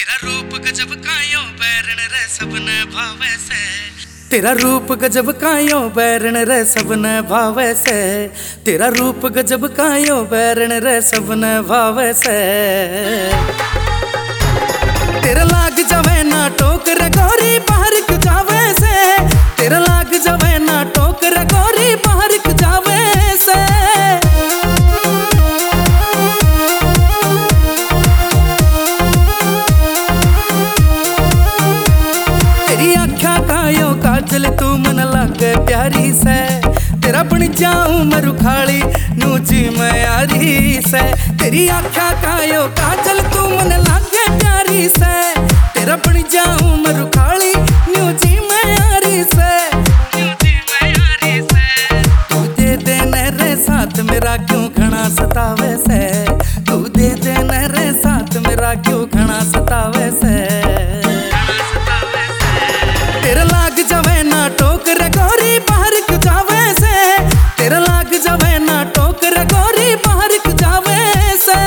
तेरा रूप गजब कायो बैरण रे सबने भावे से। तेरा रूप गजब कायो बैरण रे सबने भावे से। तेरा रूप गजब कायो बैरण रे सबने भावे से। तेरा लाग जावे ना टोक रे गोरी बाहर क जावे से। तेरा लाग जावे ना टोक रे गोरी बाहर क जावे से। तेरी आँखा कायो काजल तू मन लागे प्यारी से। तेरा बन जाऊं मरुखाली नूची मैं यारी से। तेरी आँखा कायो काजल तू मन लागे प्यारी से। तेरा बन जाऊं मरुखाली नूची मैं यारी से। तू दे दे रे साथ मेरा क्यों घना सतावे से। तू दे दे रे साथ मेरा क्यों घना सतावे से। तेरा लाग जावे ना टोक रे गोरी बाहर क जावे से। तेरा लाग जावे ना टोक रे गोरी बाहर क जावे से।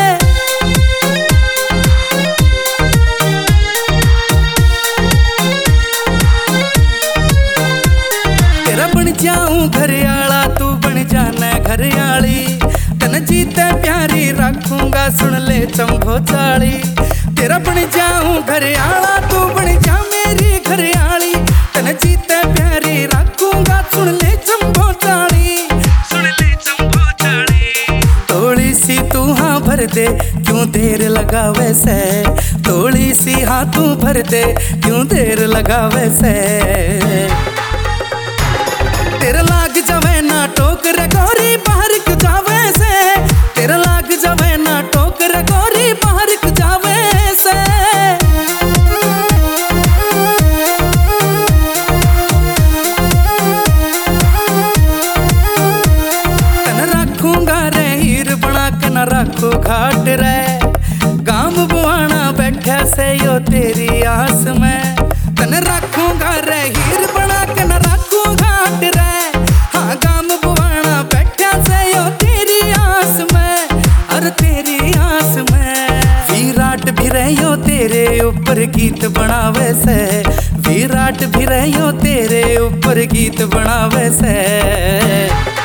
तेरा बन जाऊं घरयाला तू बन जाना घरयाली। तन जीते प्यारी रखूंगा सुन ले चंभो चाली। तेरा बन जाऊं घरयाला तू बन जा मेरी घरयाली। तन जीते प्यारी रखूंगा सुन ले चंभो चाली। सुन ले चंभो चाली। थोड़ी सी तू हाँ भर दे क्यों देर लगावे से। थोड़ी सी हाँ तू भर दे क्यों देर लगावे से। तेरा लाग जावे ना टोक रे गोरी बाहर क जावे से। तेरा लाग जावे ना टोक रे गोरी बाहर क जावे से। तन रखूंगा रे हीर बना के न रखो घाट रे। गाम बुआना बैठा से यो तेरी आस में। तन रखूंगा रे हीर बना के न रखो घाट रे। हाँ गाम बुआना बैठा से यो तेरी आस में। अरे तेरी आस में विराट भी रहो तेरे ऊपर गीत बनावे से। विराट भी रहो तेरे ऊपर गीत बनावे से।